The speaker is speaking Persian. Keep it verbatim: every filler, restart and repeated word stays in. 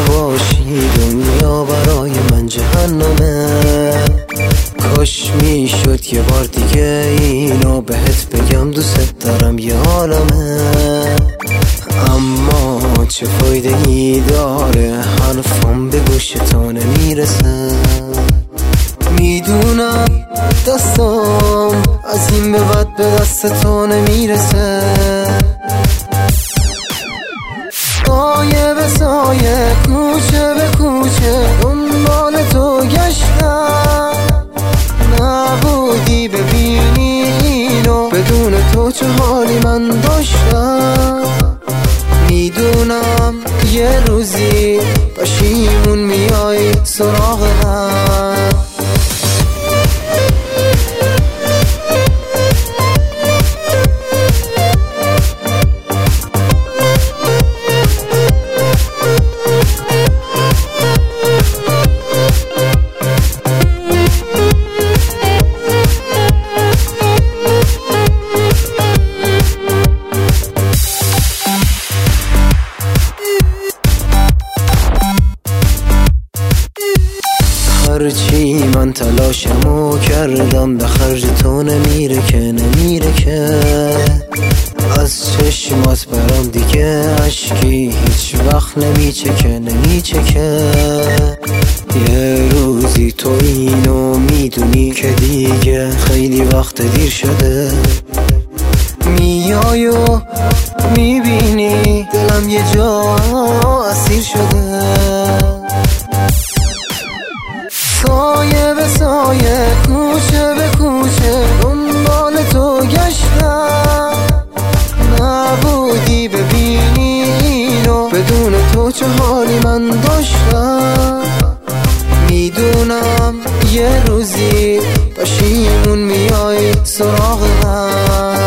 باشی دنیا برای من جهنمه. کاش میشد یه بار دیگه اینو بهت بگم دوست دارم یه عالمه، اما چه فایده ای داره حرفم به گوش تو نمیرسه. میدونم دستم از این به بعد به دست تو نمیرسه. سایه به سایه کوچه به کوچه دنبال تو گشتم، نبودی ببینی اینو بدون تو چه حالی من داشتم. میدونم یه روزی پشیمون میای سراغ من. هرچی من تلاشمو کردم به خرج تو نمیره که نمیره که از چشمات برام دیگه عشقی هیچ وقت نمیچه که نمیچه که. یه روزی تو اینو میدونی که دیگه خیلی وقت دیر شده. میای و میبینی دلم یه جا اسیر شده. سایه به سایه کوچه به کوچه دنبال تو گشتم، نبودی ببینی اینو بدون تو چه حالی من داشتم. میدونم یه روزی پشیمون میای سراغ من.